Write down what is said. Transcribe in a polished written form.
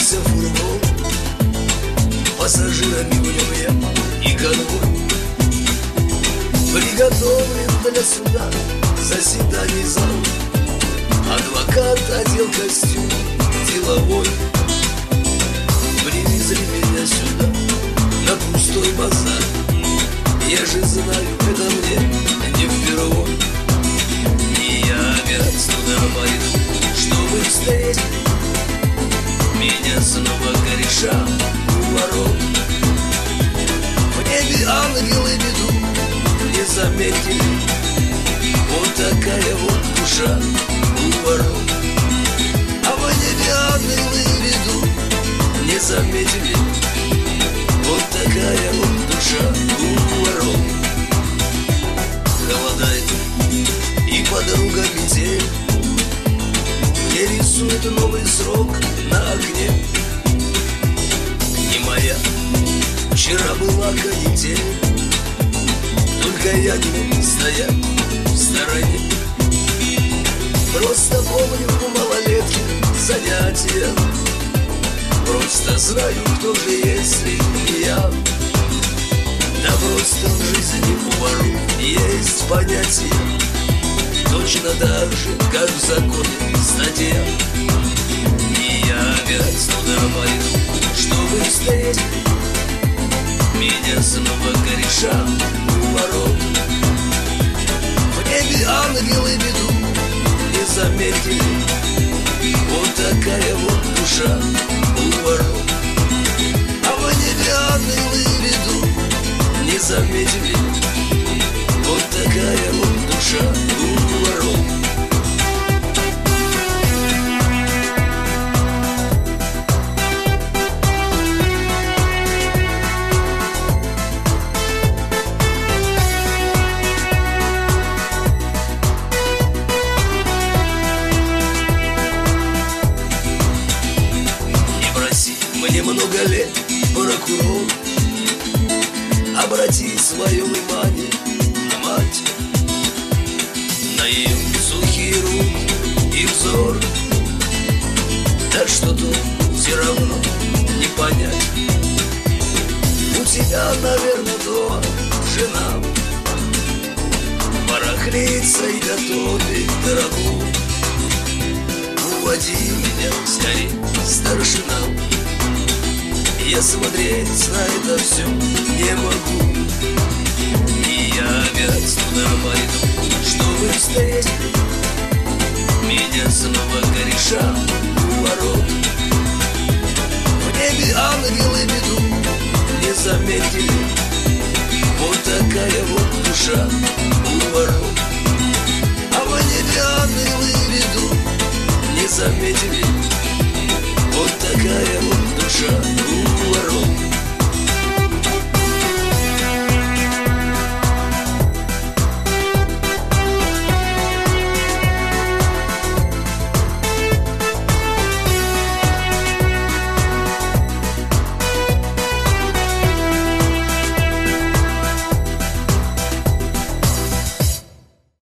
Остановился фургон, пассажирами в нем я и конвой. Приготовлен для суда заседаний зал. Адвокат одел костюм деловой. Привезли меня сюда, на пустой базар. Я же знаю, это мне не впервой. И я опять туда пойду, чтобы встретить меня снова кореша у ворот. В небе ангелы ведут, не заметили. Вот такая вот душа у ворот. А в небе ангелы ведут, не заметили. Вот такая вот душа у ворот. Холодает и подруга метель, мне рисует новый срок на окне. Не моя, вчера была канитель, только я не мог стоять в стороне. Просто помню малолетки занятия. Просто знаю, кто же, если не я. Да просто в жизни у воров есть понятие, точно так же, как в законе статья. И я опять туда пойду, чтобы встретить меня снова кореша у ворот. В небе ангелы ведут, не заметили. Вот такая вот душа у ворот. А в небе ангелы ведут, не заметили. Вот такая вот душа у ворот. Мне много лет, прокурор, обрати свое внимание на мать, на ее сухие руки и взор. Так что тут все равно не понять. У тебя, наверное, дома жена барахлится и готовит дорогу. Уводи меня скорей, старшина. Я смотреть на это все не могу. И я опять туда пойду, чтобы встретить меня снова кореша у ворот. В небе ангелы ведут, не заметили. Вот такая вот душа у ворот. А в небе ангелы ведут, не заметили. Вот такая вот душа